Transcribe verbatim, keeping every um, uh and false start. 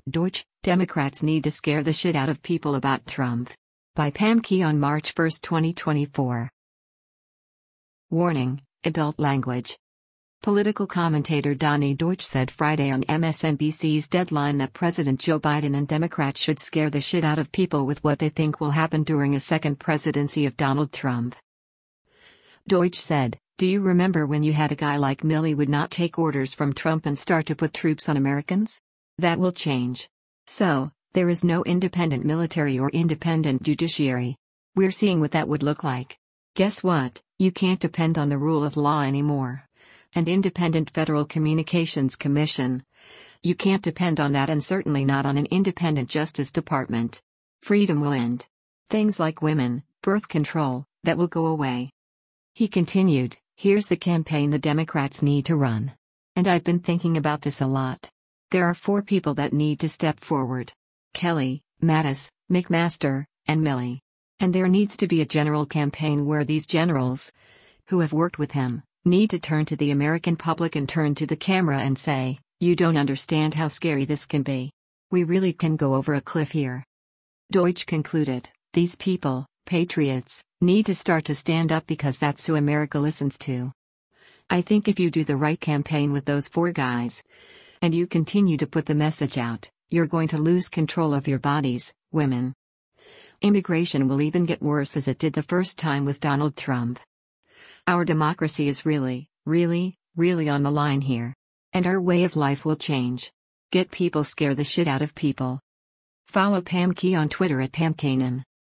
Deutsch, Democrats need to scare the shit out of people about Trump. By Pam Key on March first, twenty twenty-four. Warning: adult language. Political commentator Donny Deutsch said Friday on M S N B C's Deadline that President Joe Biden and Democrats should scare the shit out of people with what they think will happen during a second presidency of Donald Trump. Deutsch said, "Do you remember when you had a guy like Milley would not take orders from Trump and start to put troops on Americans? That will change. So, there is no independent military or independent judiciary. We're seeing what that would look like. Guess what? You can't depend on the rule of law anymore. An independent Federal Communications Commission. You can't depend on that, and certainly not on an independent Justice Department. Freedom will end. Things like women, birth control, that will go away." He continued, "Here's the campaign the Democrats need to run. And I've been thinking about this a lot. There are four people that need to step forward: Kelly, Mattis, McMaster, and Milley. And there needs to be a general campaign where these generals, who have worked with him, need to turn to the American public and turn to the camera and say, 'You don't understand how scary this can be. We really can go over a cliff here.'" Deutsch concluded, "These people, patriots, need to start to stand up because that's who America listens to. I think if you do the right campaign with those four guys, and you continue to put the message out, you're going to lose control of your bodies, women. Immigration will even get worse as it did the first time with Donald Trump. Our democracy is really, really, really on the line here. And our way of life will change. Get people, scare the shit out of people." Follow Pam Key on Twitter at Pam Kanan.